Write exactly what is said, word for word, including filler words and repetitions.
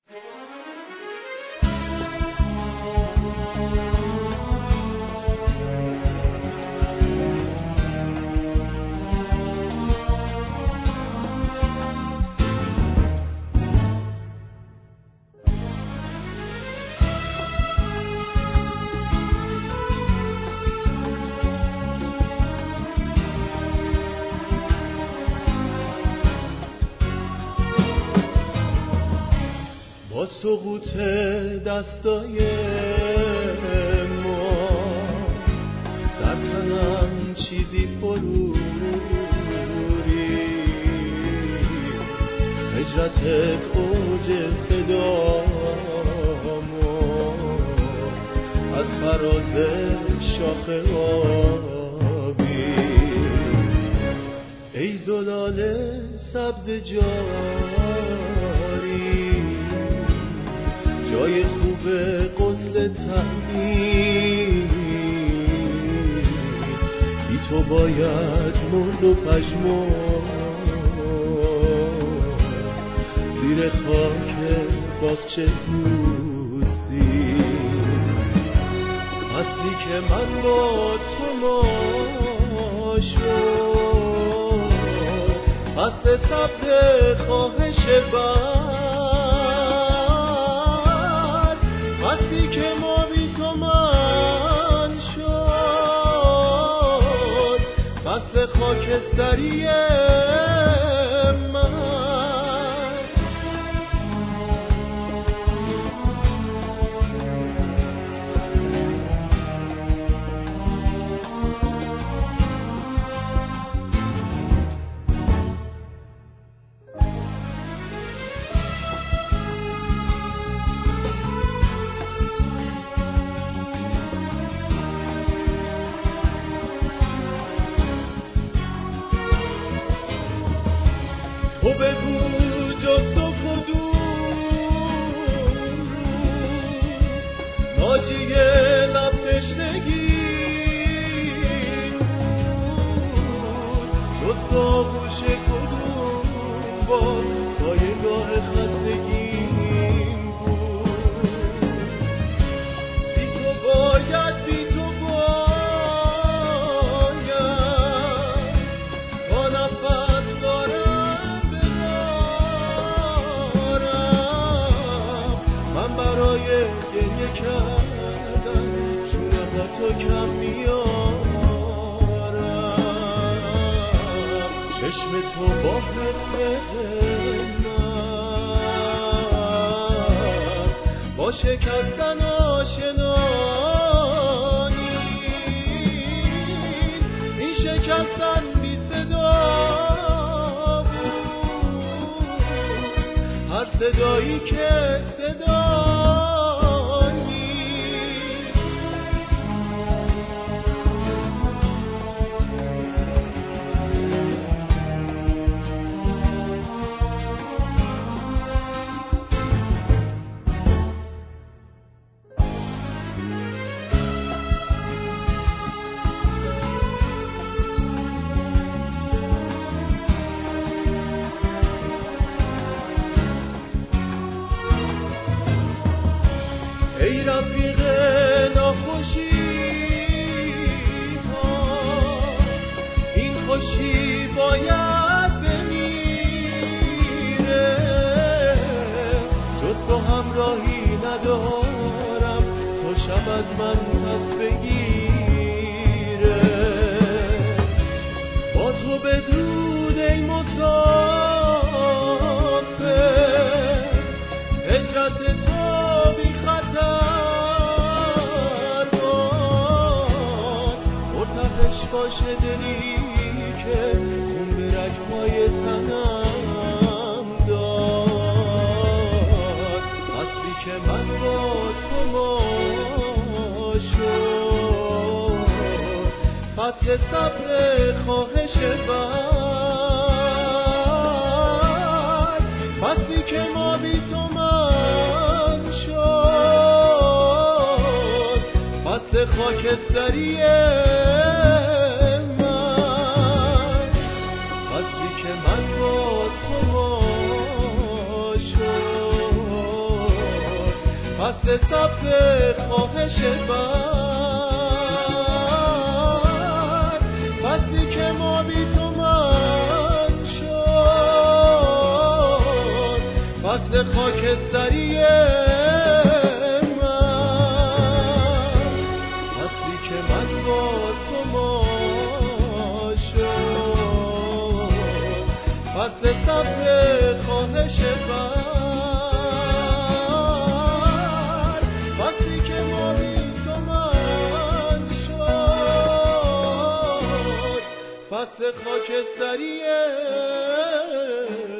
با سقوط دستای ما در تنم چیزی فرو ریخت، هجرتت اوج صدامو از فراز شاخه آبی. ای زلال سبز جاری، جای خوب غسل تعمیر، بی تو باید مرد و پژمرد زیر خاک باغچه دوستی. فصلی که من با تو ما شد، فصل سبز خواهش بر، فصلی که ما بی تو من شد، فصل خاکستری من. تو بگو جز تو کدوم ناجی لب تشنگی بود، جز تو آغوش کدوم با سایه‌گاه خستگی بود. بی تو باید بی تو باید تا نفس دارم برای گریه کردن شونمتو کم میارم. چشم تو با حرف من با شکستن آشنانی، این شکستن بی صدا بود، هر صدایی که صدا ای رفیق ناخوشی ها، این خوشی باید بمیره، جز تو همراهی ندارم، تو شب از من پس بگیره. با تو بدرود ای مسافر، هجرت تو بی خطر باد، مرتعش باشه دلی که خون به رگ‌های تنم داد. فصلی که من با تو ما شد، فصل سبز خواهش بر، فصلی که ما بی تو من شد، فصل خاکستری من. فصلی که من با تو ما شد، فصل سبز خواهش بر، فصلی که ما بی تو من شد، فصل خاکستری من، فصلی که من با تو ما شد، فصل سبز خواهش بر، فصل خاکستری